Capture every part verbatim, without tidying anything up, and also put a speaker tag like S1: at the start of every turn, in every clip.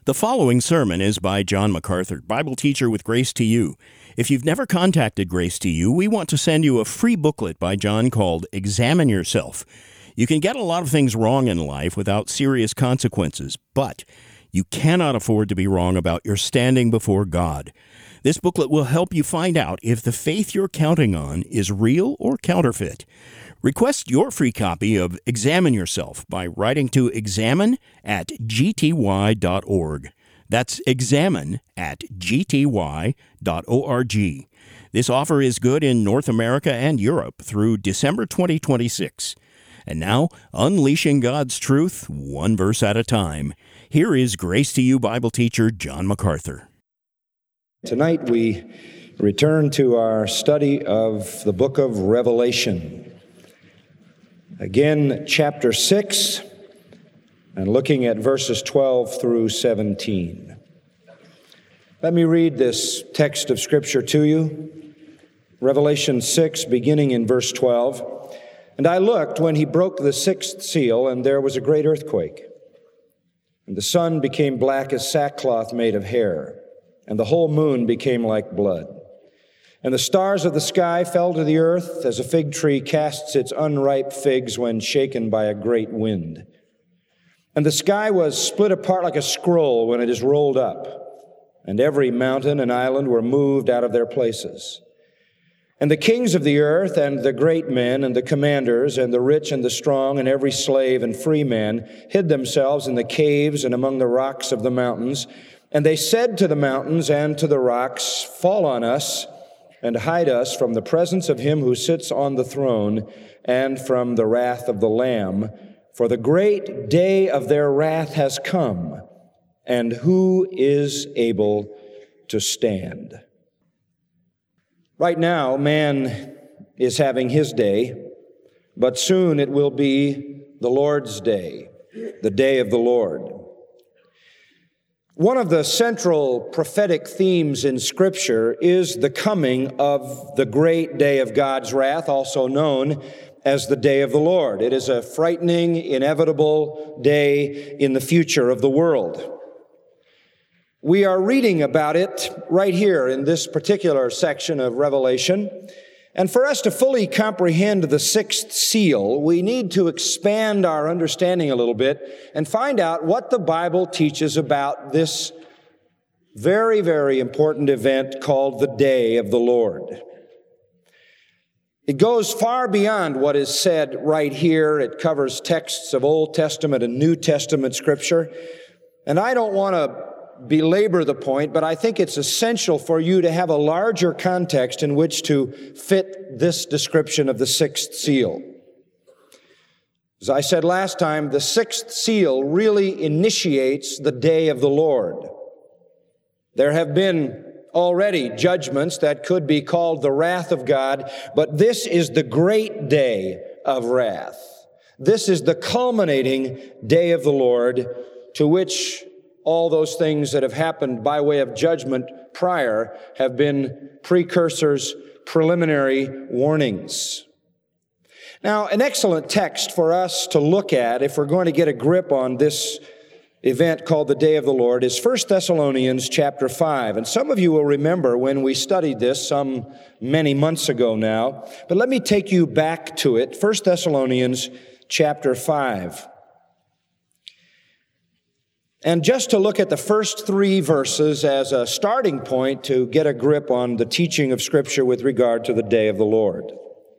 S1: The following sermon is by John MacArthur, Bible teacher with Grace to You. If you've never contacted Grace to You, we want to send you a free booklet by John called Examine Yourself. You can get a lot of things wrong in life without serious consequences, but you cannot afford to be wrong about your standing before God. This booklet will help you find out if the faith you're counting on is real or counterfeit. Request your free copy of Examine Yourself by writing to examine at g t y dot org. That's examine at g t y dot org. This offer is good in North America and Europe through December twenty twenty-six. And now, unleashing God's truth, one verse at a time. Here is Grace to You Bible teacher John MacArthur.
S2: Tonight we return to our study of the book of Revelation. Again, chapter six, and looking at verses twelve through seventeen. Let me read this text of Scripture to you. Revelation six, beginning in verse twelve. And I looked when he broke the sixth seal, and there was a great earthquake. And the sun became black as sackcloth made of hair, and the whole moon became like blood. And the stars of the sky fell to the earth as a fig tree casts its unripe figs when shaken by a great wind. And the sky was split apart like a scroll when it is rolled up, and every mountain and island were moved out of their places. And the kings of the earth and the great men and the commanders and the rich and the strong and every slave and free man hid themselves in the caves and among the rocks of the mountains. And they said to the mountains and to the rocks, "Fall on us and hide us from the presence of him who sits on the throne and from the wrath of the Lamb. For the great day of their wrath has come, and who is able to stand?" Right now, man is having his day, but soon it will be the Lord's day, the day of the Lord. One of the central prophetic themes in Scripture is the coming of the great day of God's wrath, also known as the day of the Lord. It is a frightening, inevitable day in the future of the world. We are reading about it right here in this particular section of Revelation. And for us to fully comprehend the sixth seal, we need to expand our understanding a little bit and find out what the Bible teaches about this very, very important event called the Day of the Lord. It goes far beyond what is said right here. It covers texts of Old Testament and New Testament Scripture. And I don't want to belabor the point, but I think it's essential for you to have a larger context in which to fit this description of the sixth seal. As I said last time, the sixth seal really initiates the day of the Lord. There have been already judgments that could be called the wrath of God, but this is the great day of wrath. This is the culminating day of the Lord, to which all those things that have happened by way of judgment prior have been precursors, preliminary warnings. Now, an excellent text for us to look at if we're going to get a grip on this event called the Day of the Lord is First Thessalonians chapter five. And some of you will remember when we studied this some many months ago now. But let me take you back to it. First Thessalonians chapter five. And just to look at the first three verses as a starting point to get a grip on the teaching of Scripture with regard to the day of the Lord.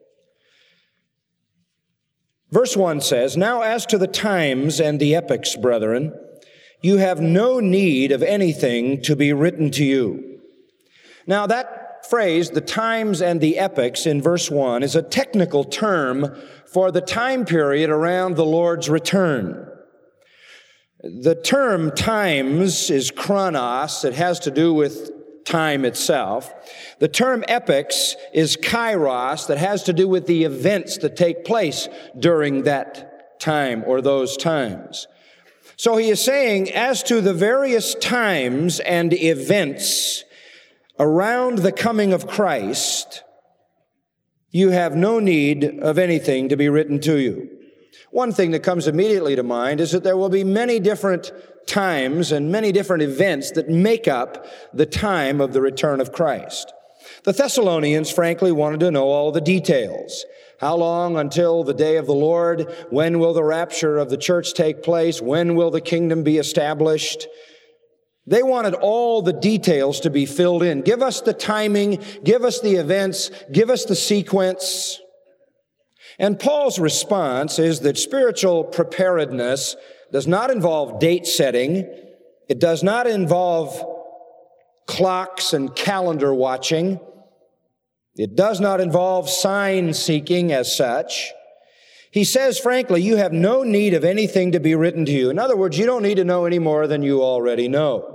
S2: Verse one says, "Now as to the times and the epochs, brethren, you have no need of anything to be written to you." Now that phrase, the times and the epochs, in verse one, is a technical term for the time period around the Lord's return. The term times is chronos. It has to do with time itself. The term epochs is kairos. That has to do with the events that take place during that time or those times. So he is saying, as to the various times and events around the coming of Christ, you have no need of anything to be written to you. One thing that comes immediately to mind is that there will be many different times and many different events that make up the time of the return of Christ. The Thessalonians, frankly, wanted to know all the details. How long until the day of the Lord? When will the rapture of the church take place? When will the kingdom be established? They wanted all the details to be filled in. Give us the timing, give us the events, give us the sequence. And Paul's response is that spiritual preparedness does not involve date setting. It does not involve clocks and calendar watching. It does not involve sign seeking as such. He says, frankly, you have no need of anything to be written to you. In other words, you don't need to know any more than you already know.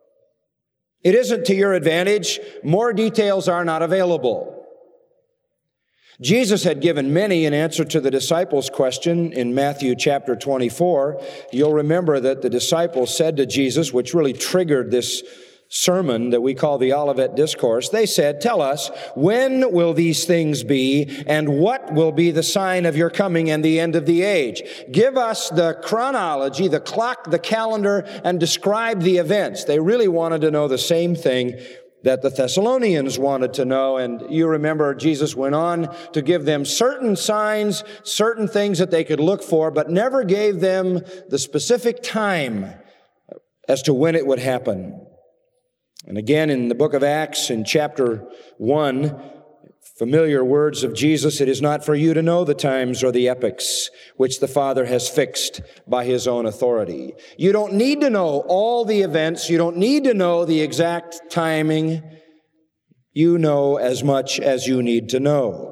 S2: It isn't to your advantage. More details are not available. Jesus had given many in answer to the disciples' question in Matthew chapter twenty-four. You'll remember that the disciples said to Jesus, which really triggered this sermon that we call the Olivet Discourse, they said, tell us, when will these things be, and what will be the sign of your coming and the end of the age? Give us the chronology, the clock, the calendar, and describe the events. They really wanted to know the same thing that the Thessalonians wanted to know. And you remember Jesus went on to give them certain signs, certain things that they could look for, but never gave them the specific time as to when it would happen. And again, in the book of Acts, in chapter one, familiar words of Jesus, it is not for you to know the times or the epochs which the Father has fixed by His own authority. You don't need to know all the events. You don't need to know the exact timing. You know as much as you need to know.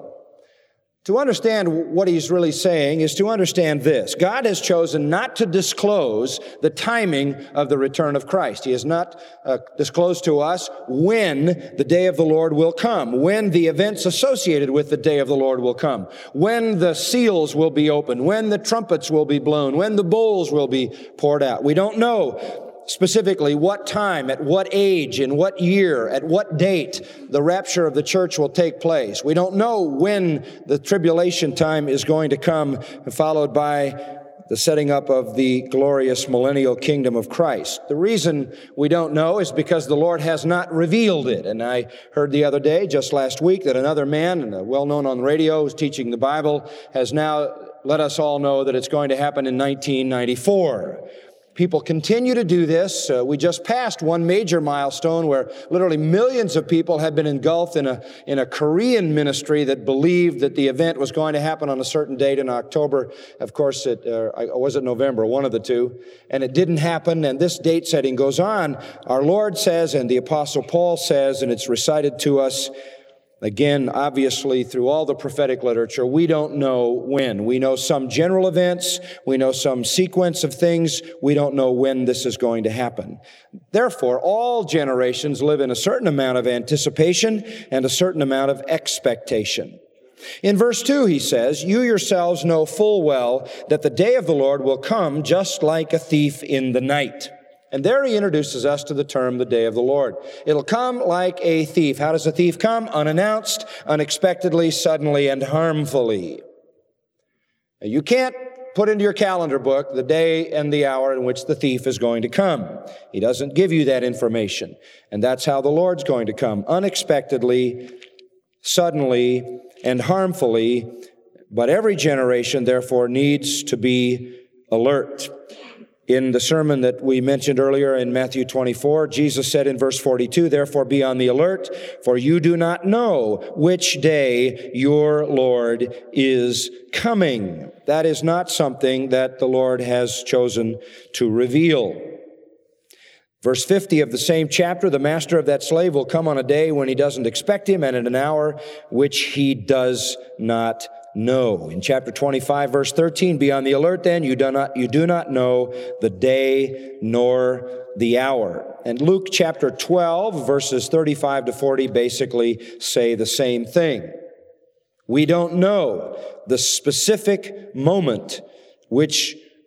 S2: To understand what he's really saying is to understand this. God has chosen not to disclose the timing of the return of Christ. He has not uh, disclosed to us when the day of the Lord will come, when the events associated with the day of the Lord will come, when the seals will be opened, when the trumpets will be blown, when the bowls will be poured out. We don't know specifically what time, at what age, in what year, at what date the rapture of the church will take place. We don't know when the tribulation time is going to come, followed by the setting up of the glorious millennial kingdom of Christ. The reason we don't know is because the Lord has not revealed it. And I heard the other day, just last week, that another man, well-known on the radio, who's teaching the Bible, has now let us all know that it's going to happen in nineteen ninety-four. People continue to do this. Uh, we just passed one major milestone where literally millions of people had been engulfed in a in a Korean ministry that believed that the event was going to happen on a certain date in October. Of course, it uh, was it November, one of the two, and it didn't happen. And this date setting goes on. Our Lord says, and the Apostle Paul says, and it's recited to us, again, obviously, through all the prophetic literature, we don't know when. We know some general events. We know some sequence of things. We don't know when this is going to happen. Therefore, all generations live in a certain amount of anticipation and a certain amount of expectation. In verse two, he says, you yourselves know full well that the day of the Lord will come just like a thief in the night. And there he introduces us to the term, the day of the Lord. It'll come like a thief. How does a thief come? Unannounced, unexpectedly, suddenly, and harmfully. Now, you can't put into your calendar book the day and the hour in which the thief is going to come. He doesn't give you that information. And that's how the Lord's going to come. Unexpectedly, suddenly, and harmfully. But every generation, therefore, needs to be alert. In the sermon that we mentioned earlier in Matthew twenty-four, Jesus said in verse forty-two, therefore be on the alert, for you do not know which day your Lord is coming. That is not something that the Lord has chosen to reveal. Verse fifty of the same chapter, the master of that slave will come on a day when he doesn't expect him and at an hour which he does not know. In chapter twenty-five, verse thirteen, be on the alert then, you do not, you do not know the day nor the hour. And Luke chapter twelve, verses thirty-five to forty basically say the same thing. We don't know the specific moment which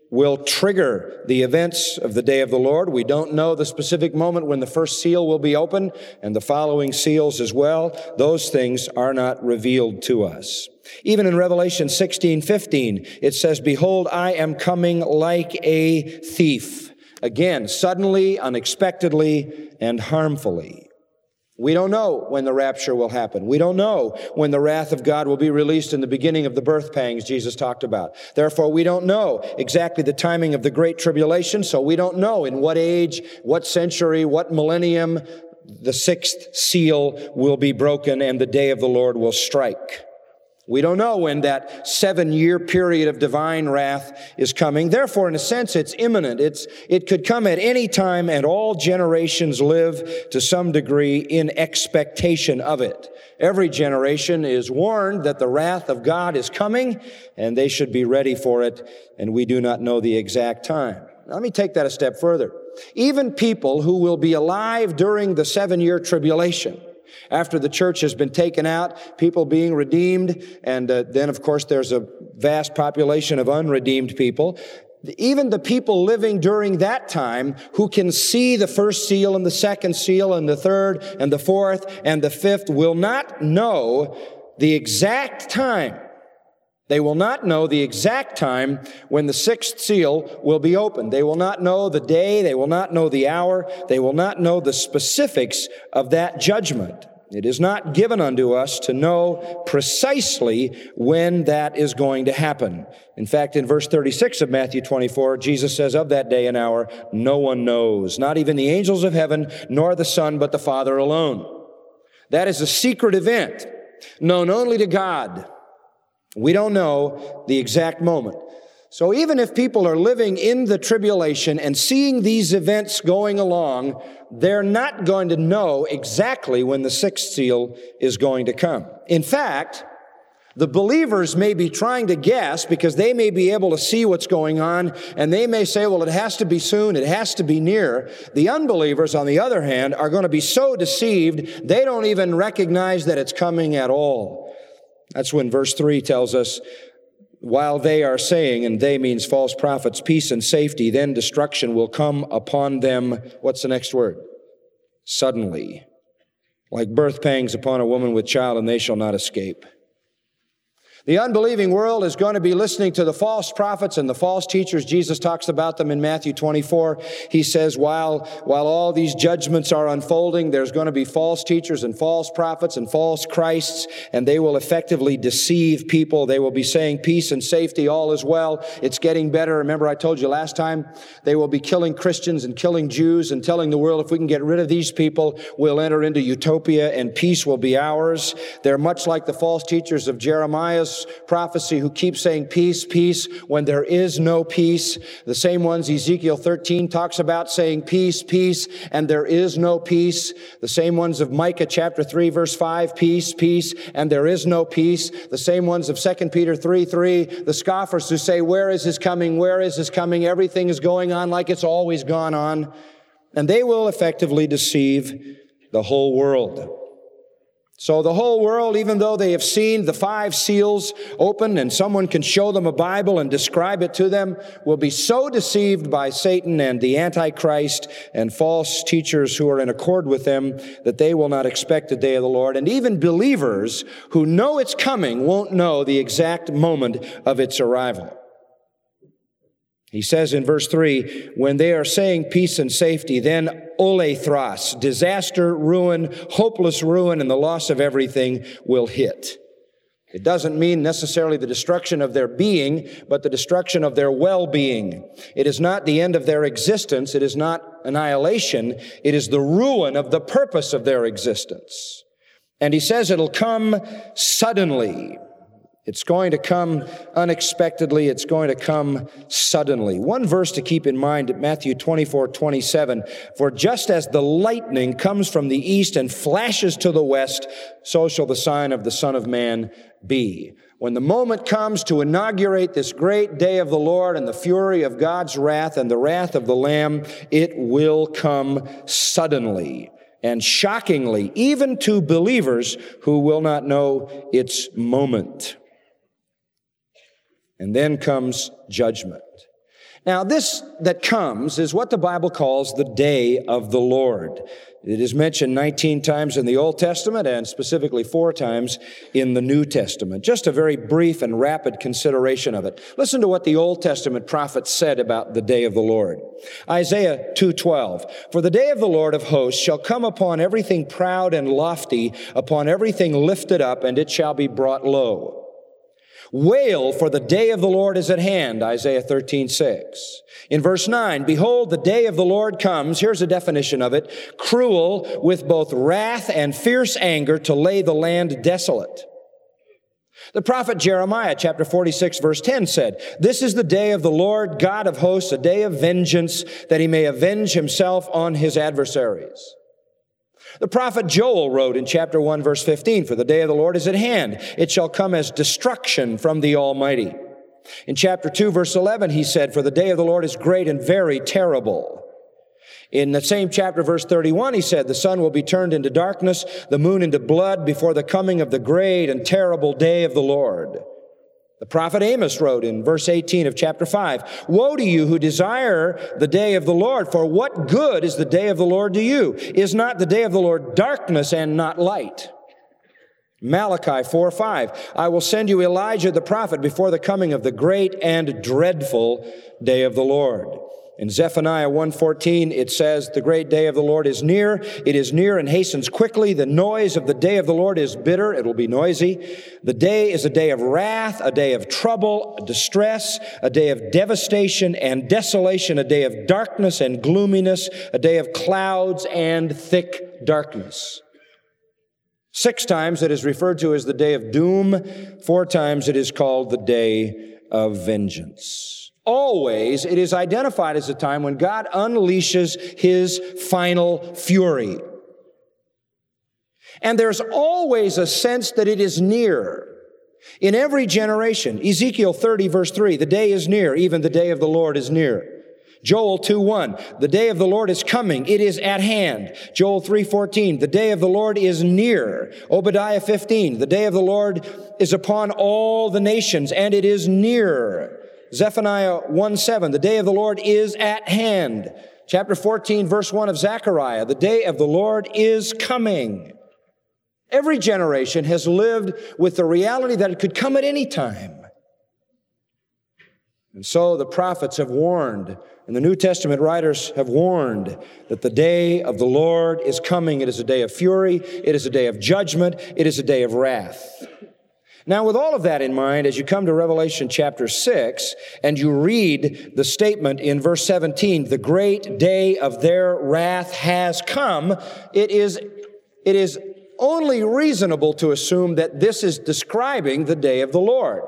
S2: will trigger the events of the day of the Lord. We don't know the specific moment when the first seal will be opened and the following seals as well. Those things are not revealed to us. Even in Revelation sixteen fifteen, it says, "Behold, I am coming like a thief." Again, suddenly, unexpectedly, and harmfully. We don't know when the rapture will happen. We don't know when the wrath of God will be released in the beginning of the birth pangs Jesus talked about. Therefore, we don't know exactly the timing of the Great Tribulation, so we don't know in what age, what century, what millennium the sixth seal will be broken and the day of the Lord will strike. We don't know when that seven-year period of divine wrath is coming. Therefore, in a sense, it's imminent. It's, it could come at any time, and all generations live to some degree in expectation of it. Every generation is warned that the wrath of God is coming, and they should be ready for it, and we do not know the exact time. Let me take that a step further. Even people who will be alive during the seven-year tribulation, after the church has been taken out, people being redeemed, and uh, then, of course, there's a vast population of unredeemed people. Even the people living during that time who can see the first seal and the second seal and the third and the fourth and the fifth will not know the exact time. They will not know the exact time when the sixth seal will be opened. They will not know the day. They will not know the hour. They will not know the specifics of that judgment. It is not given unto us to know precisely when that is going to happen. In fact, in verse thirty-six of Matthew twenty-four, Jesus says, "Of that day and hour, no one knows, not even the angels of heaven, nor the Son, but the Father alone." That is a secret event, known only to God. We don't know the exact moment. So even if people are living in the tribulation and seeing these events going along, they're not going to know exactly when the sixth seal is going to come. In fact, the believers may be trying to guess because they may be able to see what's going on, and they may say, well, it has to be soon, it has to be near. The unbelievers, on the other hand, are going to be so deceived, they don't even recognize that it's coming at all. That's when verse three tells us, while they are saying, and they means false prophets, peace and safety, then destruction will come upon them. What's the next word? Suddenly. Like birth pangs upon a woman with child, and they shall not escape. The unbelieving world is going to be listening to the false prophets and the false teachers. Jesus talks about them in Matthew twenty-four. He says, while, while all these judgments are unfolding, there's going to be false teachers and false prophets and false Christs, and they will effectively deceive people. They will be saying peace and safety, all is well. It's getting better. Remember, I told you last time, they will be killing Christians and killing Jews and telling the world, if we can get rid of these people, we'll enter into utopia and peace will be ours. They're much like the false teachers of Jeremiah's prophecy who keep saying peace, peace, when there is no peace. The same ones Ezekiel thirteen talks about saying peace, peace, and there is no peace. The same ones of Micah chapter three, verse five, peace, peace, and there is no peace. The same ones of Second Peter three, three, the scoffers who say, where is his coming? Where is his coming? Everything is going on like it's always gone on. And they will effectively deceive the whole world. So the whole world, even though they have seen the five seals open and someone can show them a Bible and describe it to them, will be so deceived by Satan and the Antichrist and false teachers who are in accord with them that they will not expect the day of the Lord. And even believers who know it's coming won't know the exact moment of its arrival. He says in verse three, when they are saying peace and safety, then olethros, disaster, ruin, hopeless ruin, and the loss of everything will hit. It doesn't mean necessarily the destruction of their being, but the destruction of their well-being. It is not the end of their existence. It is not annihilation. It is the ruin of the purpose of their existence. And he says it'll come suddenly. It's going to come unexpectedly. It's going to come suddenly. One verse to keep in mind, Matthew twenty-four, twenty-seven, for just as the lightning comes from the east and flashes to the west, so shall the sign of the Son of Man be. When the moment comes to inaugurate this great day of the Lord and the fury of God's wrath and the wrath of the Lamb, it will come suddenly and shockingly, even to believers who will not know its moment. And then comes judgment. Now, this that comes is what the Bible calls the day of the Lord. It is mentioned nineteen times in the Old Testament and specifically four times in the New Testament. Just a very brief and rapid consideration of it. Listen to what the Old Testament prophets said about the day of the Lord. Isaiah two twelve, "For the day of the Lord of hosts shall come upon everything proud and lofty, upon everything lifted up, and it shall be brought low. Wail, for the day of the Lord is at hand," Isaiah thirteen six. In verse nine, "Behold, the day of the Lord comes," here's a definition of it, "cruel with both wrath and fierce anger to lay the land desolate." The prophet Jeremiah, chapter forty-six, verse ten said, "This is the day of the Lord God of hosts, a day of vengeance, that he may avenge himself on his adversaries." The prophet Joel wrote in chapter one, verse fifteen, "For the day of the Lord is at hand. It shall come as destruction from the Almighty." In chapter two, verse eleven, he said, "For the day of the Lord is great and very terrible." In the same chapter, verse thirty-one, he said, "The sun will be turned into darkness, the moon into blood before the coming of the great and terrible day of the Lord." The prophet Amos wrote in verse eighteen of chapter five, "Woe to you who desire the day of the Lord, for what good is the day of the Lord to you? Is not the day of the Lord darkness and not light?" Malachi four five, "I will send you Elijah the prophet before the coming of the great and dreadful day of the Lord." In Zephaniah one fourteen, it says, "The great day of the Lord is near. It is near and hastens quickly. The noise of the day of the Lord is bitter." It will be noisy. The day is a day of wrath, a day of trouble, distress, a day of devastation and desolation, a day of darkness and gloominess, a day of clouds and thick darkness. Six times it is referred to as the day of doom. Four times it is called the day of vengeance. Always, it is identified as a time when God unleashes his final fury. And there's always a sense that it is near. In every generation, Ezekiel thirty, verse three, "The day is near, even the day of the Lord is near." Joel two one, "The day of the Lord is coming, it is at hand." Joel three fourteen, "The day of the Lord is near." Obadiah fifteen, "The day of the Lord is upon all the nations, and it is near." Zephaniah one seven, "The day of the Lord is at hand." Chapter fourteen, verse one of Zechariah, "The day of the Lord is coming." Every generation has lived with the reality that it could come at any time. And so the prophets have warned, and the New Testament writers have warned that the day of the Lord is coming. It is a day of fury. It is a day of judgment. It is a day of wrath. Now, with all of that in mind, as you come to Revelation chapter six, and you read the statement in verse seventeen, "The great day of their wrath has come," it is, it is only reasonable to assume that this is describing the day of the Lord.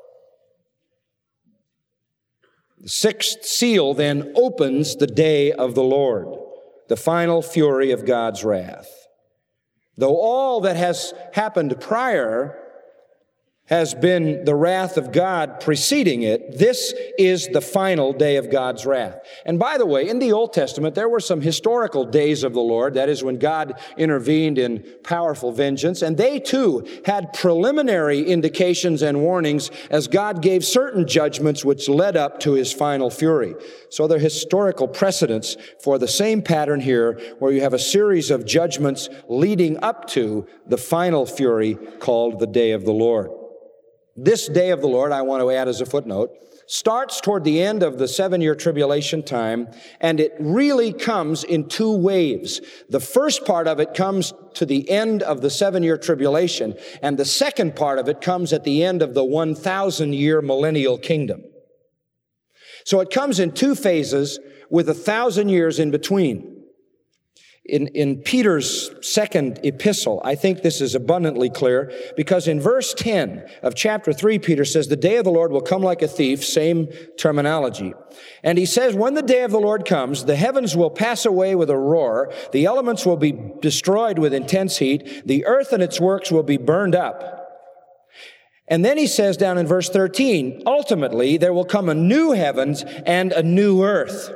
S2: The sixth seal then opens the day of the Lord, the final fury of God's wrath. Though all that has happened prior has been the wrath of God preceding it, this is the final day of God's wrath. And by the way, in the Old Testament, there were some historical days of the Lord, that is when God intervened in powerful vengeance, and they too had preliminary indications and warnings as God gave certain judgments which led up to his final fury. So there are historical precedents for the same pattern here, where you have a series of judgments leading up to the final fury called the day of the Lord. This day of the Lord, I want to add as a footnote, starts toward the end of the seven-year tribulation time, and it really comes in two waves. The first part of it comes to the end of the seven-year tribulation, and the second part of it comes at the end of the one thousand year millennial kingdom. So it comes in two phases with a thousand years in between. In, in Peter's second epistle, I think this is abundantly clear, because in verse ten of chapter three, Peter says, "The day of the Lord will come like a thief," same terminology. And he says, "When the day of the Lord comes, the heavens will pass away with a roar, the elements will be destroyed with intense heat, the earth and its works will be burned up." And then he says down in verse thirteen, "Ultimately, there will come a new heavens and a new earth."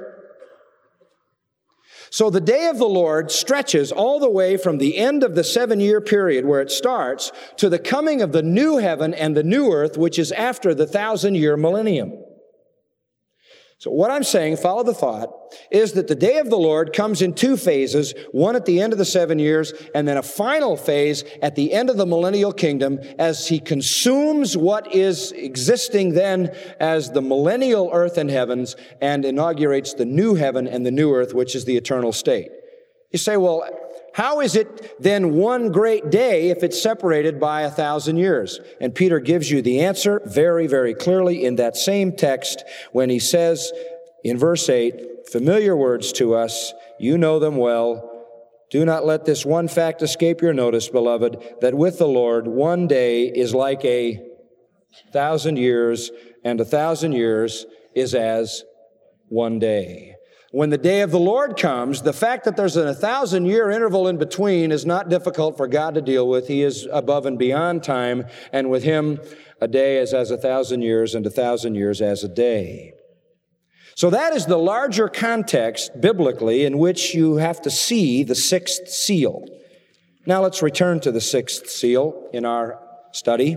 S2: So the day of the Lord stretches all the way from the end of the seven-year period where it starts to the coming of the new heaven and the new earth, which is after the thousand-year millennium. So what I'm saying, follow the thought, is that the day of the Lord comes in two phases, one at the end of the seven years, and then a final phase at the end of the millennial kingdom as he consumes what is existing then as the millennial earth and heavens and inaugurates the new heaven and the new earth, which is the eternal state. You say, well, how is it then one great day if it's separated by a thousand years? And Peter gives you the answer very, very clearly in that same text when he says in verse eight, familiar words to us, you know them well. Do not let this one fact escape your notice, beloved, that with the Lord one day is like a thousand years, and a thousand years is as one day. When the day of the Lord comes, the fact that there's a thousand-year interval in between is not difficult for God to deal with. He is above and beyond time, and with him, a day is as a thousand years, and a thousand years as a day. So that is the larger context, biblically, in which you have to see the sixth seal. Now let's return to the sixth seal in our study.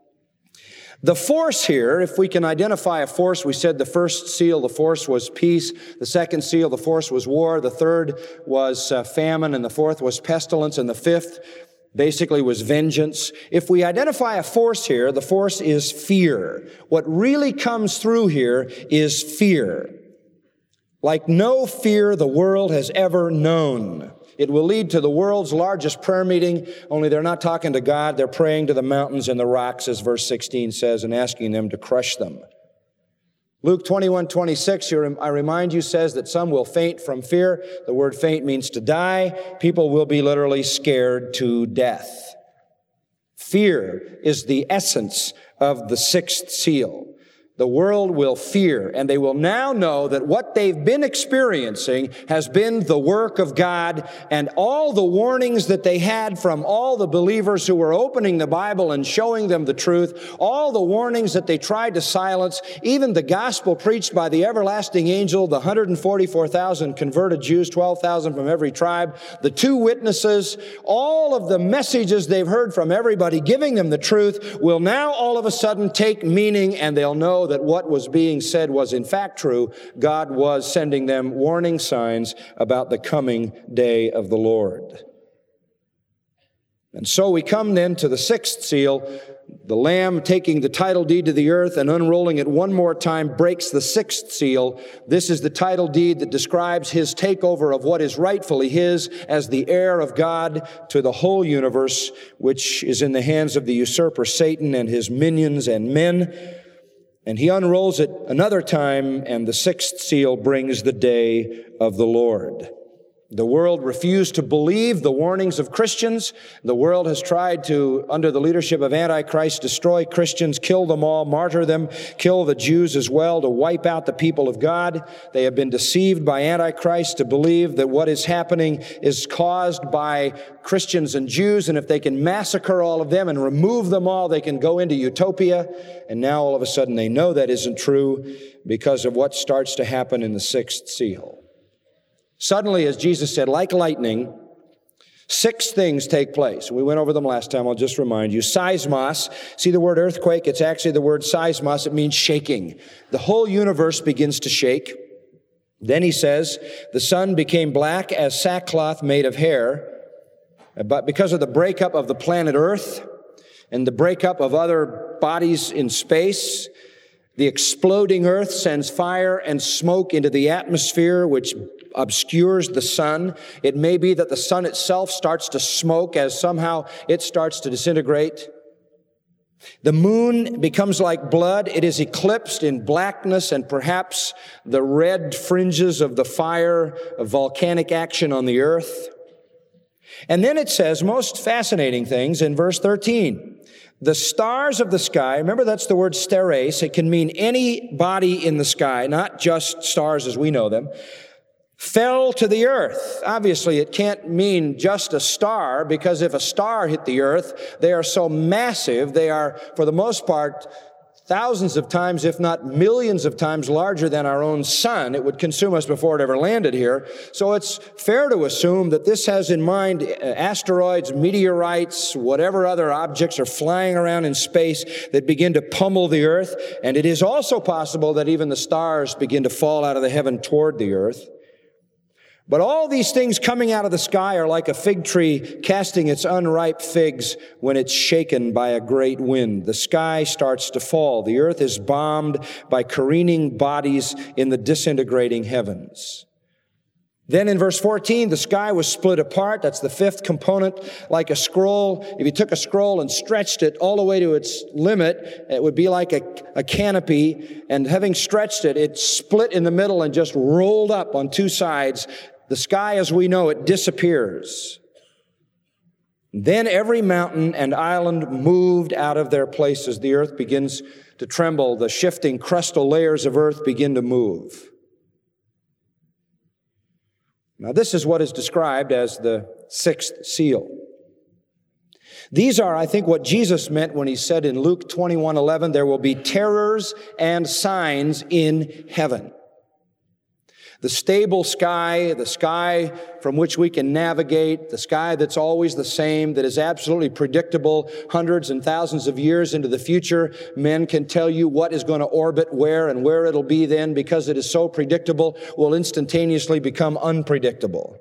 S2: The force here, if we can identify a force, we said the first seal, the force was peace. The second seal, the force was war. The third was uh, famine. And the fourth was pestilence. And the fifth basically was vengeance. If we identify a force here, the force is fear. What really comes through here is fear. Like no fear the world has ever known. It will lead to the world's largest prayer meeting, only they're not talking to God. They're praying to the mountains and the rocks, as verse sixteen says, and asking them to crush them. Luke twenty-one twenty-six, I remind you, says that some will faint from fear. The word faint means to die. People will be literally scared to death. Fear is the essence of the sixth seal. The world will fear, and they will now know that what they've been experiencing has been the work of God, and all the warnings that they had from all the believers who were opening the Bible and showing them the truth, all the warnings that they tried to silence, even the gospel preached by the everlasting angel, the one hundred forty-four thousand converted Jews, twelve thousand from every tribe, the two witnesses, all of the messages they've heard from everybody giving them the truth will now all of a sudden take meaning, and they'll know that what was being said was in fact true. God was sending them warning signs about the coming day of the Lord. And so we come then to the sixth seal. The Lamb taking the title deed to the earth and unrolling it one more time breaks the sixth seal. This is the title deed that describes his takeover of what is rightfully his as the heir of God to the whole universe, which is in the hands of the usurper Satan and his minions and men. And he unrolls it another time, and the sixth seal brings the day of the Lord. The world refused to believe the warnings of Christians. The world has tried to, under the leadership of Antichrist, destroy Christians, kill them all, martyr them, kill the Jews as well, to wipe out the people of God. They have been deceived by Antichrist to believe that what is happening is caused by Christians and Jews, and if they can massacre all of them and remove them all, they can go into utopia. And now all of a sudden they know that isn't true because of what starts to happen in the sixth seal. Suddenly, as Jesus said, like lightning, six things take place. We went over them last time. I'll just remind you. Seismos, see the word earthquake? It's actually the word seismos. It means shaking. The whole universe begins to shake. Then he says, the sun became black as sackcloth made of hair. But because of the breakup of the planet Earth and the breakup of other bodies in space, the exploding earth sends fire and smoke into the atmosphere, which obscures the sun. It may be that the sun itself starts to smoke as somehow it starts to disintegrate. The moon becomes like blood. It is eclipsed in blackness and perhaps the red fringes of the fire of volcanic action on the earth. And then it says most fascinating things in verse thirteen. The stars of the sky, remember that's the word steres. It can mean any body in the sky, not just stars as we know them, fell to the earth. Obviously, it can't mean just a star, because if a star hit the earth, they are so massive, they are, for the most part, thousands of times, if not millions of times larger than our own sun. It would consume us before it ever landed here. So it's fair to assume that this has in mind asteroids, meteorites, whatever other objects are flying around in space that begin to pummel the earth. And it is also possible that even the stars begin to fall out of the heaven toward the earth. But all these things coming out of the sky are like a fig tree casting its unripe figs when it's shaken by a great wind. The sky starts to fall. The earth is bombed by careening bodies in the disintegrating heavens. Then in verse fourteen, the sky was split apart. That's the fifth component, like a scroll. If you took a scroll and stretched it all the way to its limit, it would be like a, a canopy. And having stretched it, it split in the middle and just rolled up on two sides. The sky as we know it disappears. Then every mountain and island moved out of their places. The earth begins to tremble. The shifting crustal layers of earth begin to move. Now, this is what is described as the sixth seal. These are, I think, what Jesus meant when he said in Luke twenty-one eleven, there will be terrors and signs in heaven. The stable sky, the sky from which we can navigate, the sky that's always the same, that is absolutely predictable hundreds and thousands of years into the future. Men can tell you what is going to orbit where and where it'll be then, because it is so predictable, will instantaneously become unpredictable.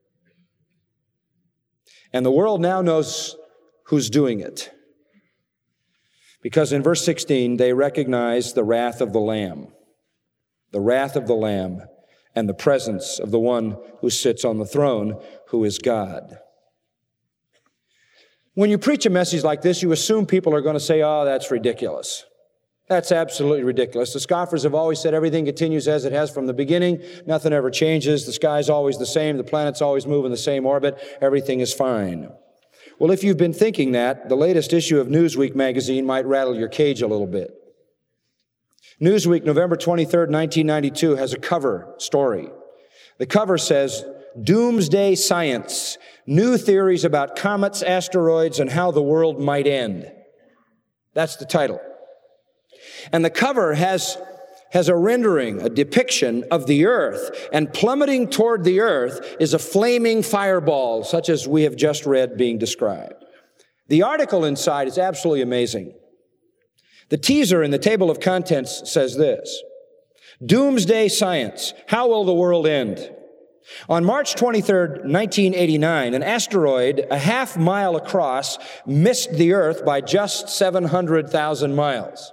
S2: And the world now knows who's doing it. Because in verse sixteen, they recognize the wrath of the Lamb. The wrath of the Lamb. And the presence of the one who sits on the throne, who is God. When you preach a message like this, you assume people are going to say, oh, that's ridiculous. That's absolutely ridiculous. The scoffers have always said everything continues as it has from the beginning. Nothing ever changes. The sky's always the same. The planets always move in the same orbit. Everything is fine. Well, if you've been thinking that, the latest issue of Newsweek magazine might rattle your cage a little bit. Newsweek, November twenty-third, nineteen ninety-two, has a cover story. The cover says, Doomsday Science, New Theories About Comets, Asteroids, and How the World Might End. That's the title. And the cover has, has a rendering, a depiction of the earth, and plummeting toward the earth is a flaming fireball, such as we have just read being described. The article inside is absolutely amazing. The teaser in the table of contents says this, Doomsday Science, How Will the World End? On March twenty-third, nineteen eighty-nine, an asteroid a half mile across missed the Earth by just seven hundred thousand miles.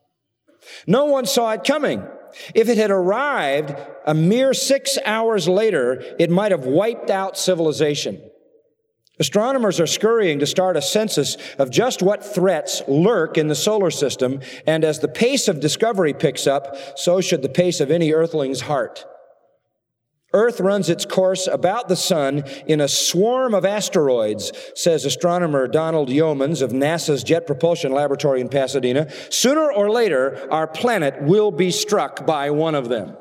S2: No one saw it coming. If it had arrived a mere six hours later, it might have wiped out civilization. Astronomers are scurrying to start a census of just what threats lurk in the solar system, and as the pace of discovery picks up, so should the pace of any earthling's heart. Earth runs its course about the sun in a swarm of asteroids, says astronomer Donald Yeomans of NASA's Jet Propulsion Laboratory in Pasadena. Sooner or later, our planet will be struck by one of them.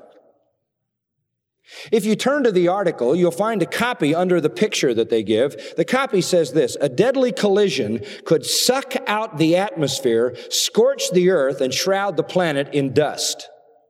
S2: If you turn to the article, you'll find a copy under the picture that they give. The copy says this, a deadly collision could suck out the atmosphere, scorch the earth, and shroud the planet in dust.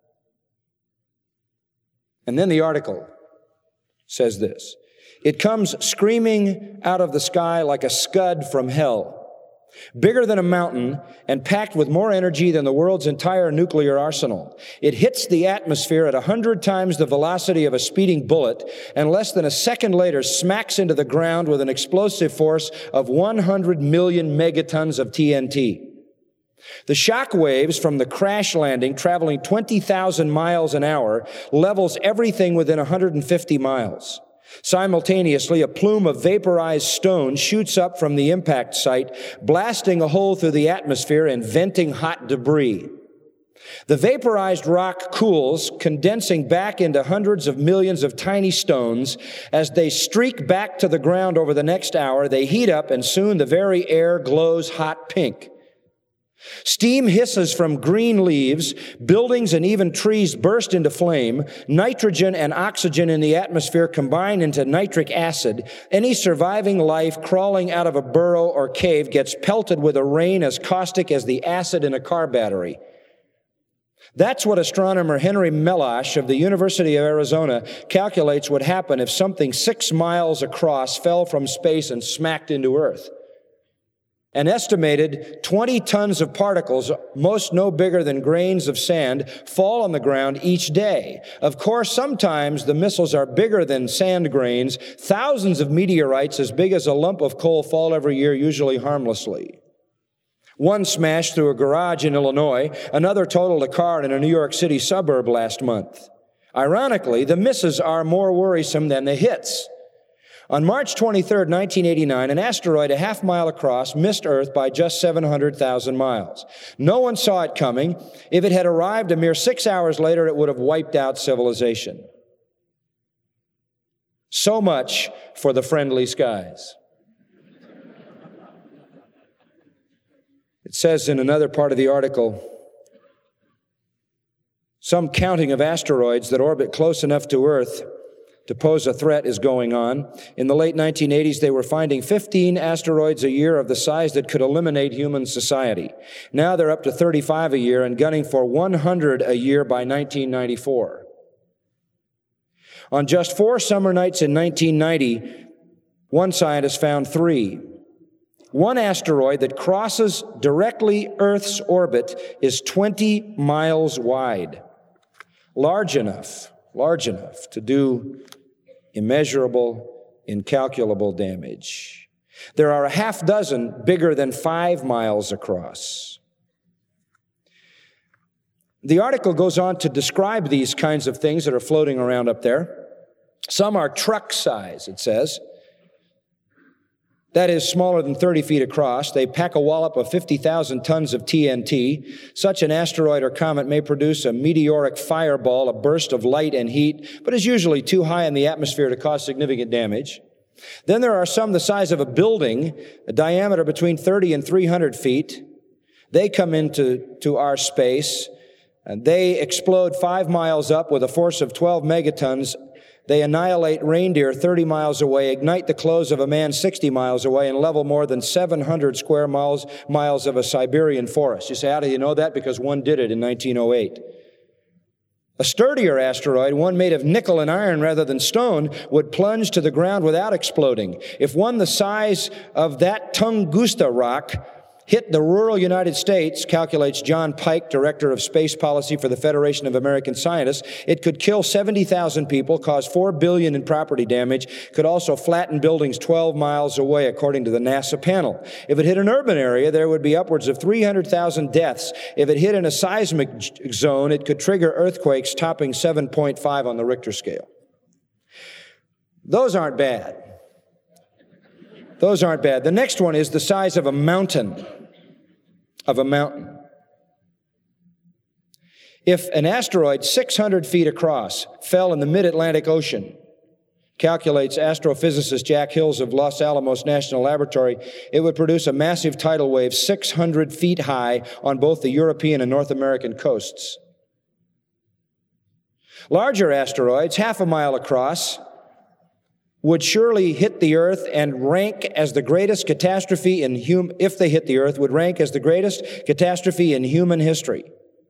S2: And then the article says this, it comes screaming out of the sky like a scud from hell. Bigger than a mountain and packed with more energy than the world's entire nuclear arsenal. It hits the atmosphere at a hundred times the velocity of a speeding bullet, and less than a second later smacks into the ground with an explosive force of one hundred million megatons of T N T. The shock waves from the crash landing, traveling twenty thousand miles an hour, levels everything within one hundred fifty miles. Simultaneously, a plume of vaporized stone shoots up from the impact site, blasting a hole through the atmosphere and venting hot debris. The vaporized rock cools, condensing back into hundreds of millions of tiny stones. As they streak back to the ground over the next hour, they heat up, and soon the very air glows hot pink. Steam hisses from green leaves, buildings and even trees burst into flame, nitrogen and oxygen in the atmosphere combine into nitric acid. Any surviving life crawling out of a burrow or cave gets pelted with a rain as caustic as the acid in a car battery. That's what astronomer Henry Mellash of the University of Arizona calculates would happen if something six miles across fell from space and smacked into Earth. An estimated twenty tons of particles, most no bigger than grains of sand, fall on the ground each day. Of course, sometimes the missiles are bigger than sand grains. Thousands of meteorites as big as a lump of coal fall every year, usually harmlessly. One smashed through a garage in Illinois. Another totaled a car in a New York City suburb last month. Ironically, the misses are more worrisome than the hits. On March twenty-third, nineteen eighty-nine, an asteroid a half mile across missed Earth by just seven hundred thousand miles. No one saw it coming. If it had arrived a mere six hours later, it would have wiped out civilization. So much for the friendly skies. It says in another part of the article, some counting of asteroids that orbit close enough to Earth to pose a threat is going on. In the late nineteen eighties, they were finding fifteen asteroids a year of the size that could eliminate human society. Now they're up to thirty-five a year and gunning for one hundred a year by nineteen ninety-four. On just four summer nights in nineteen ninety, one scientist found three. One asteroid that crosses directly Earth's orbit is twenty miles wide. Large enough, large enough to do immeasurable, incalculable damage. There are a half dozen bigger than five miles across. The article goes on to describe these kinds of things that are floating around up there. Some are truck size, it says. That is smaller than thirty feet across. They pack a wallop of fifty thousand tons of T N T. Such an asteroid or comet may produce a meteoric fireball, a burst of light and heat, but is usually too high in the atmosphere to cause significant damage. Then there are some the size of a building, a diameter between thirty and three hundred feet. They come into to our space, and they explode five miles up with a force of twelve megatons. They annihilate reindeer thirty miles away, ignite the clothes of a man sixty miles away, and level more than seven hundred square miles, miles of a Siberian forest. You say, how do you know that? Because one did it in nineteen oh eight. A sturdier asteroid, one made of nickel and iron rather than stone, would plunge to the ground without exploding. If one the size of that Tunguska rock hit the rural United States, calculates John Pike, Director of Space Policy for the Federation of American Scientists, it could kill seventy thousand people, cause four billion dollars in property damage, could also flatten buildings twelve miles away, according to the NASA panel. If it hit an urban area, there would be upwards of three hundred thousand deaths. If it hit in a seismic zone, it could trigger earthquakes topping seven point five on the Richter scale. Those aren't bad. Those aren't bad. The next one is the size of a mountain. Of a mountain. If an asteroid six hundred feet across fell in the mid-Atlantic Ocean, calculates astrophysicist Jack Hills of Los Alamos National Laboratory, it would produce a massive tidal wave six hundred feet high on both the European and North American coasts. Larger asteroids, half a mile across, would surely hit the Earth and rank as the greatest catastrophe in hum- if they hit the Earth, would rank as the greatest catastrophe in human history.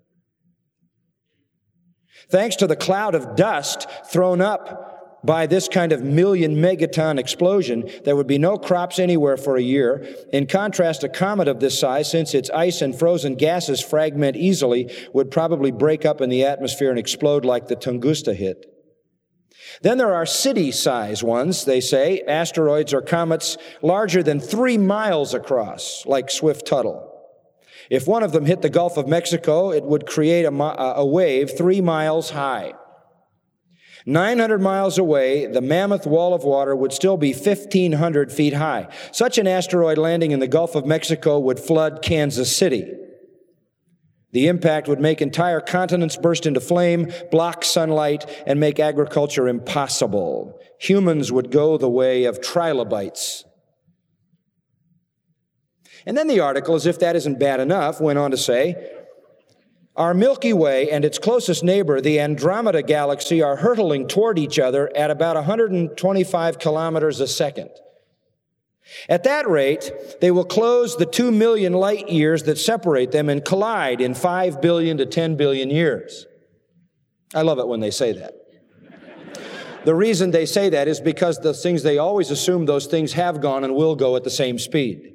S2: Thanks to the cloud of dust thrown up by this kind of million megaton explosion, there would be no crops anywhere for a year. In contrast, a comet of this size, since its ice and frozen gases fragment easily, would probably break up in the atmosphere and explode like the Tunguska hit. Then there are city-size ones, they say, asteroids or comets larger than three miles across, like Swift-Tuttle. If one of them hit the Gulf of Mexico, it would create a, a wave three miles high. nine hundred miles away, the Mammoth Wall of Water would still be fifteen hundred feet high. Such an asteroid landing in the Gulf of Mexico would flood Kansas City. The impact would make entire continents burst into flame, block sunlight, and make agriculture impossible. Humans would go the way of trilobites. And then the article, as if that isn't bad enough, went on to say, our Milky Way and its closest neighbor, the Andromeda Galaxy, are hurtling toward each other at about one hundred twenty-five kilometers a second. At that rate, they will close the two million light years that separate them and collide in five billion to ten billion years. I love it when they say that. The reason they say that is because the things they always assume those things have gone and will go at the same speed.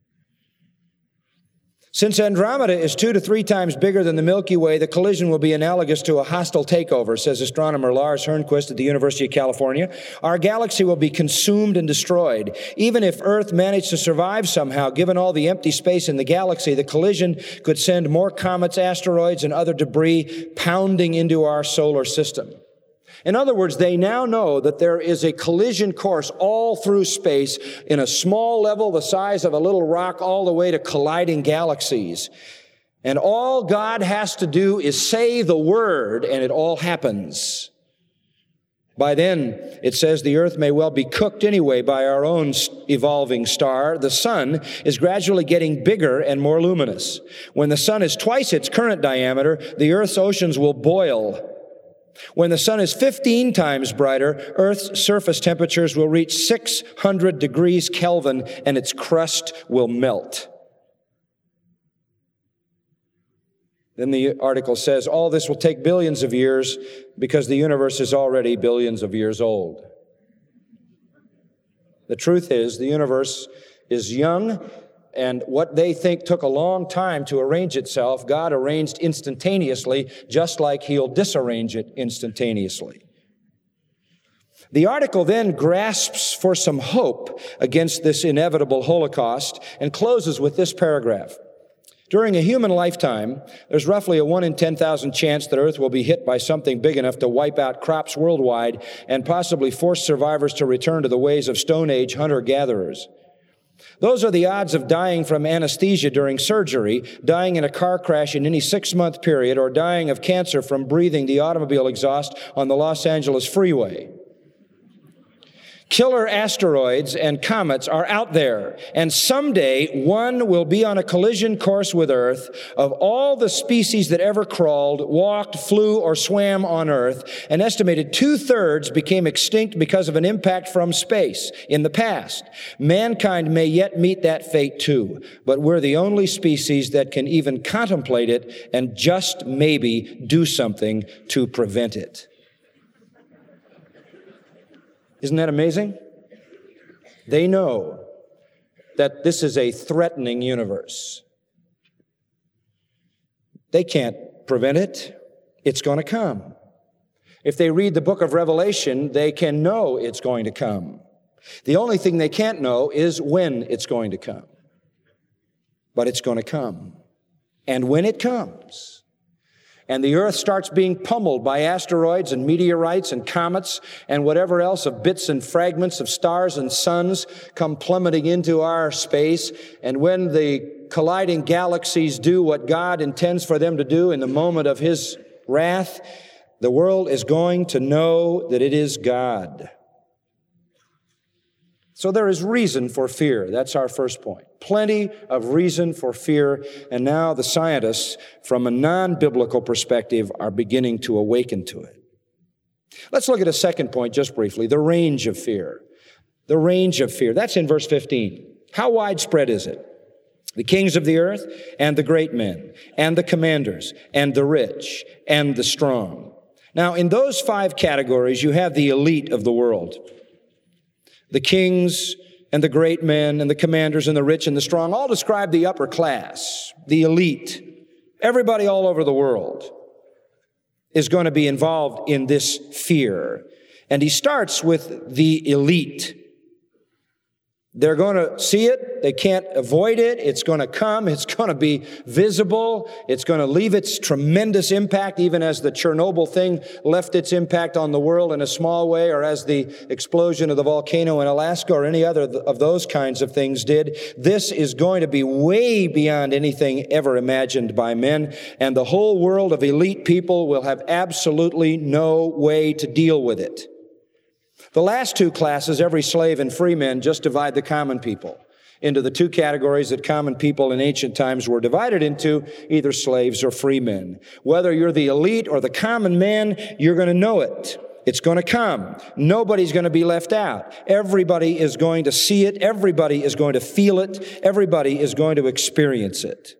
S2: Since Andromeda is two to three times bigger than the Milky Way, the collision will be analogous to a hostile takeover, says astronomer Lars Hernquist at the University of California. Our galaxy will be consumed and destroyed. Even if Earth managed to survive somehow, given all the empty space in the galaxy, the collision could send more comets, asteroids, and other debris pounding into our solar system. In other words, they now know that there is a collision course all through space in a small level the size of a little rock all the way to colliding galaxies. And all God has to do is say the word and it all happens. By then, it says the earth may well be cooked anyway by our own evolving star. The sun is gradually getting bigger and more luminous. When the sun is twice its current diameter, the earth's oceans will boil. When the sun is fifteen times brighter, Earth's surface temperatures will reach six hundred degrees Kelvin and its crust will melt. Then the article says, all this will take billions of years because the universe is already billions of years old. The truth is, the universe is young, and what they think took a long time to arrange itself, God arranged instantaneously, just like He'll disarrange it instantaneously. The article then grasps for some hope against this inevitable Holocaust and closes with this paragraph. During a human lifetime, there's roughly a one in ten thousand chance that Earth will be hit by something big enough to wipe out crops worldwide and possibly force survivors to return to the ways of Stone Age hunter-gatherers. Those are the odds of dying from anesthesia during surgery, dying in a car crash in any six-month period, or dying of cancer from breathing the automobile exhaust on the Los Angeles freeway. Killer asteroids and comets are out there, and someday one will be on a collision course with Earth. Of all the species that ever crawled, walked, flew, or swam on Earth, an estimated two-thirds became extinct because of an impact from space in the past. Mankind may yet meet that fate too, but we're the only species that can even contemplate it and just maybe do something to prevent it. Isn't that amazing? They know that this is a threatening universe. They can't prevent it. It's going to come. If they read the book of Revelation, they can know it's going to come. The only thing they can't know is when it's going to come. But it's going to come. And when it comes, and the earth starts being pummeled by asteroids and meteorites and comets and whatever else of bits and fragments of stars and suns come plummeting into our space. And when the colliding galaxies do what God intends for them to do in the moment of His wrath, the world is going to know that it is God. So there is reason for fear. That's our first point. Plenty of reason for fear. And now the scientists, from a non-biblical perspective, are beginning to awaken to it. Let's look at a second point just briefly, the range of fear. The range of fear. That's in verse fifteen. How widespread is it? The kings of the earth and the great men and the commanders and the rich and the strong. Now, in those five categories, you have the elite of the world. The kings and the great men and the commanders and the rich and the strong all describe the upper class, the elite. Everybody all over the world is going to be involved in this fear. And he starts with the elite. They're going to see it. They can't avoid it. It's going to come. It's going to be visible. It's going to leave its tremendous impact, even as the Chernobyl thing left its impact on the world in a small way, or as the explosion of the volcano in Alaska or any other of those kinds of things did. This is going to be way beyond anything ever imagined by men, and the whole world of elite people will have absolutely no way to deal with it. The last two classes, every slave and free man, just divide the common people. into the two categories that common people in ancient times were divided into, either slaves or free men. Whether you're the elite or the common man, you're going to know it. It's going to come. Nobody's going to be left out. Everybody is going to see it. Everybody is going to feel it. Everybody is going to experience it.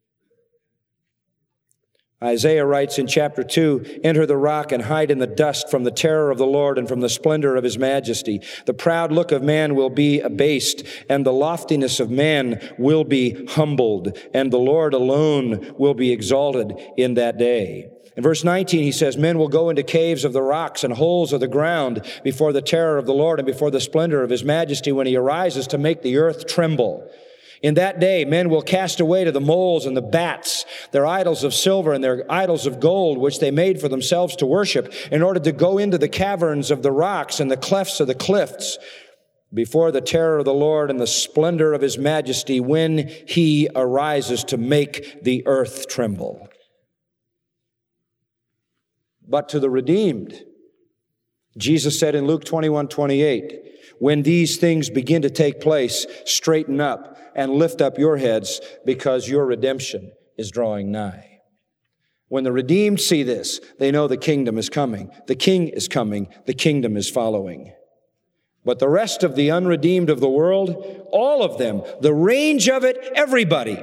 S2: Isaiah writes in chapter two, "Enter the rock and hide in the dust from the terror of the Lord and from the splendor of his majesty. The proud look of man will be abased, and the loftiness of man will be humbled, and the Lord alone will be exalted in that day." In verse nineteen, he says, "Men will go into caves of the rocks and holes of the ground before the terror of the Lord and before the splendor of his majesty when he arises to make the earth tremble. In that day, men will cast away to the moles and the bats, their idols of silver and their idols of gold, which they made for themselves to worship, in order to go into the caverns of the rocks and the clefts of the cliffs, before the terror of the Lord and the splendor of his majesty when he arises to make the earth tremble." But to the redeemed, Jesus said in Luke twenty-one twenty-eight, "When these things begin to take place, straighten up and lift up your heads, because your redemption is drawing nigh." When the redeemed see this, they know the kingdom is coming. The king is coming. The kingdom is following. But the rest of the unredeemed of the world, all of them, the range of it, everybody,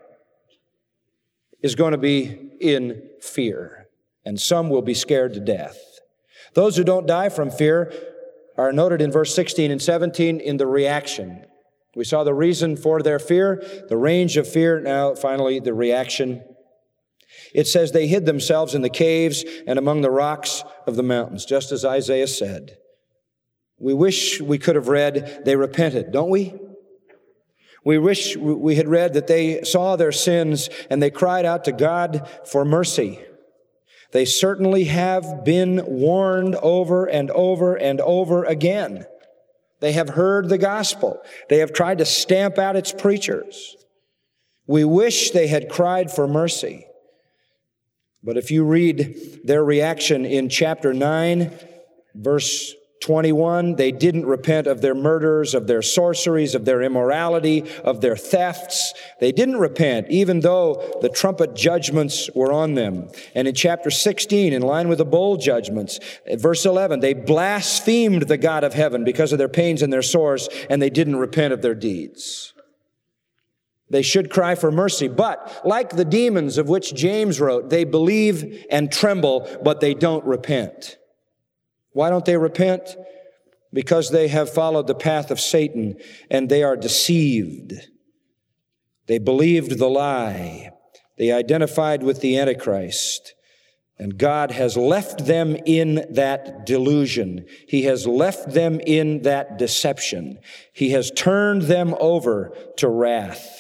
S2: is going to be in fear. And some will be scared to death. Those who don't die from fear are noted in verse sixteen and seventeen in the reaction. We saw the reason for their fear, the range of fear, now finally the reaction. It says they hid themselves in the caves and among the rocks of the mountains, just as Isaiah said. We wish we could have read they repented, don't we? We wish we had read that they saw their sins and they cried out to God for mercy. They certainly have been warned over and over and over again. They have heard the gospel. They have tried to stamp out its preachers. We wish they had cried for mercy. But if you read their reaction in chapter nine, verse twenty-one, they didn't repent of their murders, of their sorceries, of their immorality, of their thefts. They didn't repent, even though the trumpet judgments were on them. And in chapter sixteen, in line with the bowl judgments, at verse eleven, they blasphemed the God of heaven because of their pains and their sores, and they didn't repent of their deeds. They should cry for mercy, but like the demons of which James wrote, they believe and tremble, but they don't repent. Why don't they repent? Because they have followed the path of Satan and they are deceived. They believed the lie. They identified with the Antichrist. And God has left them in that delusion. He has left them in that deception. He has turned them over to wrath.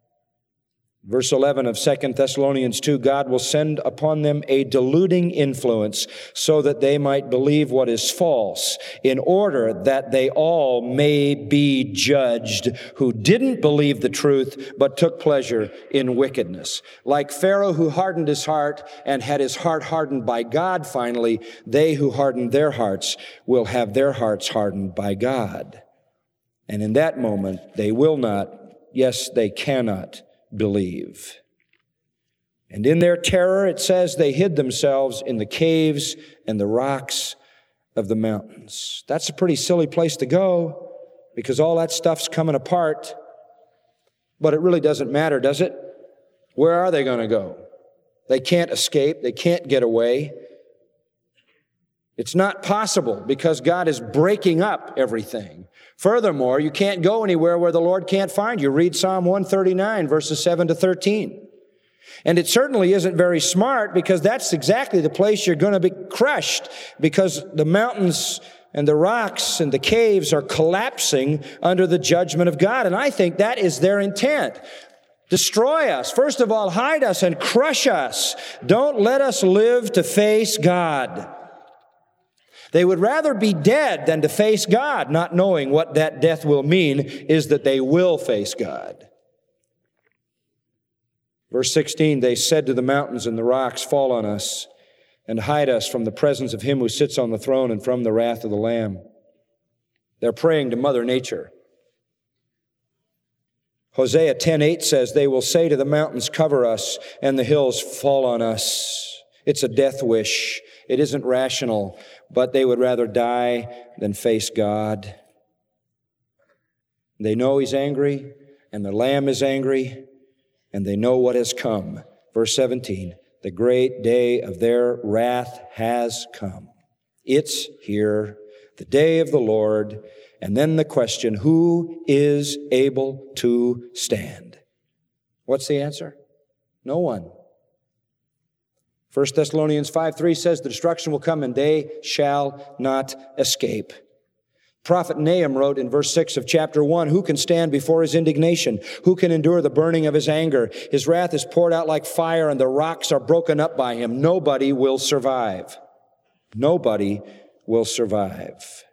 S2: Verse eleven of Second Thessalonians two, God will send upon them a deluding influence so that they might believe what is false, in order that they all may be judged who didn't believe the truth but took pleasure in wickedness. Like Pharaoh who hardened his heart and had his heart hardened by God finally, they who hardened their hearts will have their hearts hardened by God. And in that moment, they will not, yes, they cannot believe. And in their terror, it says they hid themselves in the caves and the rocks of the mountains. That's a pretty silly place to go because all that stuff's coming apart. But it really doesn't matter, does it? Where are they going to go? They can't escape. They can't get away. It's not possible because God is breaking up everything. Furthermore, you can't go anywhere where the Lord can't find you. Read Psalm one thirty-nine, verses seven to thirteen. And it certainly isn't very smart because that's exactly the place you're going to be crushed because the mountains and the rocks and the caves are collapsing under the judgment of God. And I think that is their intent. Destroy us. First of all, hide us and crush us. Don't let us live to face God. They would rather be dead than to face God, not knowing what that death will mean is that they will face God. Verse sixteen, they said to the mountains and the rocks, fall on us and hide us from the presence of him who sits on the throne and from the wrath of the Lamb. They're praying to Mother Nature. Hosea ten eight says, they will say to the mountains, cover us, and the hills fall on us. It's a death wish. It isn't rational, but they would rather die than face God. They know He's angry, and the Lamb is angry, and they know what has come. Verse seventeen, the great day of their wrath has come. It's here, the day of the Lord. And then the question, who is able to stand? What's the answer? No one. First Thessalonians five three says, the destruction will come and they shall not escape. Prophet Nahum wrote in verse six of chapter one, who can stand before his indignation? Who can endure the burning of his anger? His wrath is poured out like fire and the rocks are broken up by him. Nobody will survive. Nobody will survive.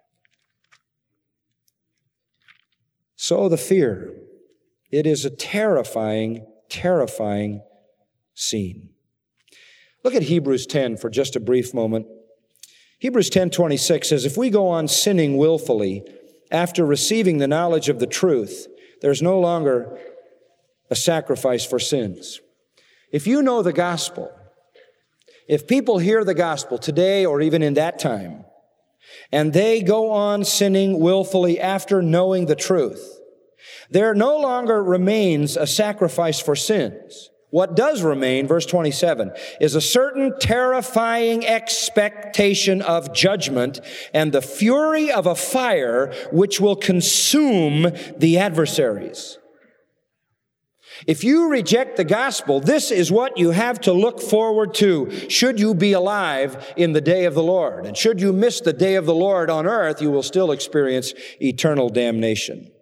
S2: So the fear, it is a terrifying, terrifying scene. Look at Hebrews ten for just a brief moment. Hebrews ten twenty-six says, if we go on sinning willfully after receiving the knowledge of the truth, there's no longer a sacrifice for sins. If you know the gospel, if people hear the gospel today or even in that time, and they go on sinning willfully after knowing the truth, there no longer remains a sacrifice for sins. What does remain, verse twenty-seven, is a certain terrifying expectation of judgment and the fury of a fire which will consume the adversaries. If you reject the gospel, this is what you have to look forward to should you be alive in the day of the Lord. And should you miss the day of the Lord on earth, you will still experience eternal damnation.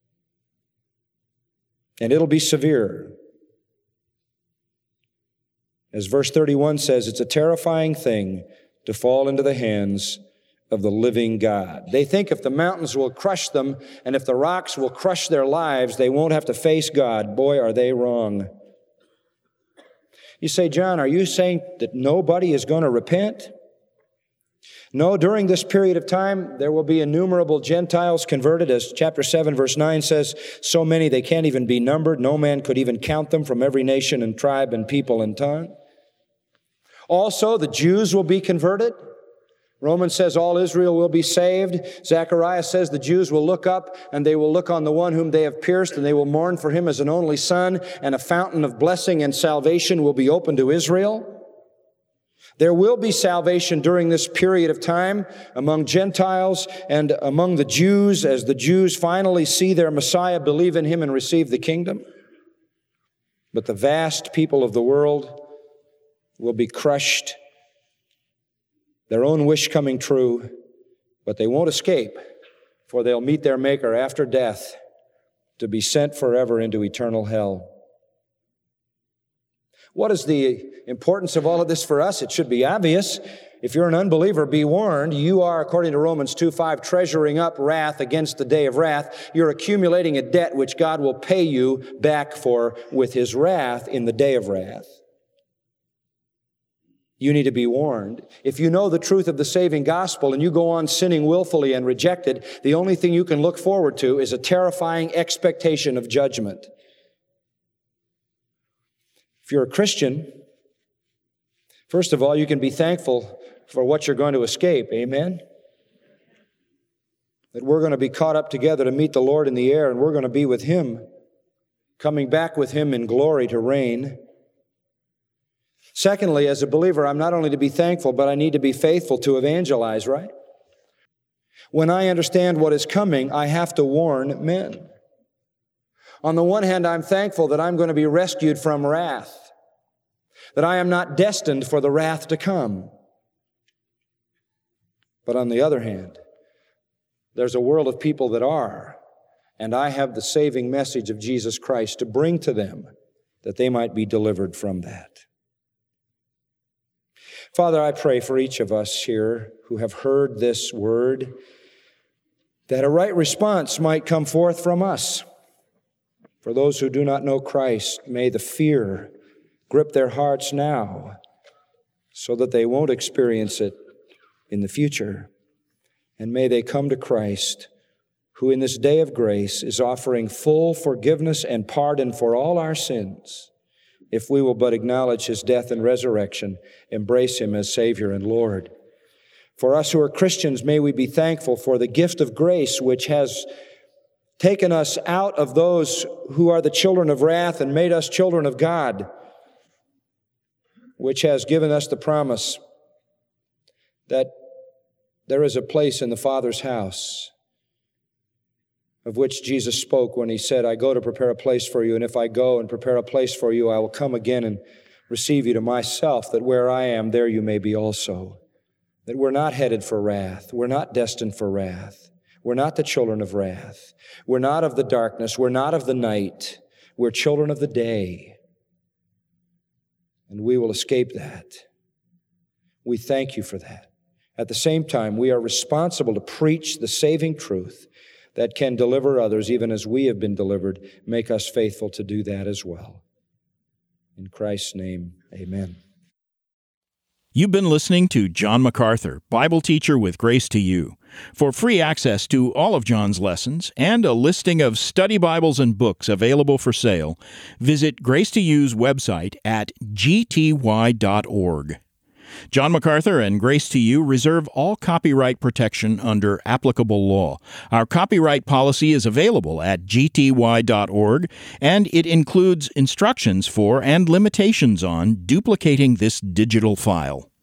S2: And it'll be severe. As verse thirty-one says, it's a terrifying thing to fall into the hands of the living God. They think if the mountains will crush them and if the rocks will crush their lives, they won't have to face God. Boy, are they wrong. You say, John, are you saying that nobody is going to repent? No, during this period of time, there will be innumerable Gentiles converted, as chapter seven, verse nine says, so many they can't even be numbered. No man could even count them, from every nation and tribe and people and tongue. Also, the Jews will be converted. Romans says all Israel will be saved. Zechariah says the Jews will look up and they will look on the one whom they have pierced and they will mourn for him as an only son, and a fountain of blessing and salvation will be opened to Israel. There will be salvation during this period of time among Gentiles and among the Jews as the Jews finally see their Messiah, believe in him, and receive the kingdom. But the vast people of the world will be crushed, their own wish coming true, but they won't escape, for they'll meet their Maker after death to be sent forever into eternal hell. What is the importance of all of this for us? It should be obvious. If you're an unbeliever, be warned. You are, according to Romans two five, treasuring up wrath against the day of wrath. You're accumulating a debt which God will pay you back for with His wrath in the day of wrath. You need to be warned. If you know the truth of the saving gospel and you go on sinning willfully and reject it, the only thing you can look forward to is a terrifying expectation of judgment. If you're a Christian, first of all, you can be thankful for what you're going to escape. Amen? That we're going to be caught up together to meet the Lord in the air, and we're going to be with Him, coming back with Him in glory to reign. Secondly, as a believer, I'm not only to be thankful, but I need to be faithful to evangelize, right? When I understand what is coming, I have to warn men. On the one hand, I'm thankful that I'm going to be rescued from wrath, that I am not destined for the wrath to come. But on the other hand, there's a world of people that are, and I have the saving message of Jesus Christ to bring to them that they might be delivered from that. Father, I pray for each of us here who have heard this word, that a right response might come forth from us. For those who do not know Christ, may the fear grip their hearts now so that they won't experience it in the future. And may they come to Christ, who in this day of grace is offering full forgiveness and pardon for all our sins, if we will but acknowledge His death and resurrection, embrace Him as Savior and Lord. For us who are Christians, may we be thankful for the gift of grace which has taken us out of those who are the children of wrath and made us children of God, which has given us the promise that there is a place in the Father's house, of which Jesus spoke when He said, I go to prepare a place for you, and if I go and prepare a place for you, I will come again and receive you to myself, that where I am, there you may be also. That we're not headed for wrath. We're not destined for wrath. We're not the children of wrath. We're not of the darkness. We're not of the night. We're children of the day. And we will escape that. We thank you for that. At the same time, we are responsible to preach the saving truth that can deliver others, even as we have been delivered. Make us faithful to do that as well. In Christ's name, amen.
S1: You've been listening to John MacArthur, Bible teacher with Grace to You. For free access to all of John's lessons and a listing of study Bibles and books available for sale, visit Grace to You's website at g t y dot org. John MacArthur and Grace to You reserve all copyright protection under applicable law. Our copyright policy is available at g t y dot org, and it includes instructions for and limitations on duplicating this digital file.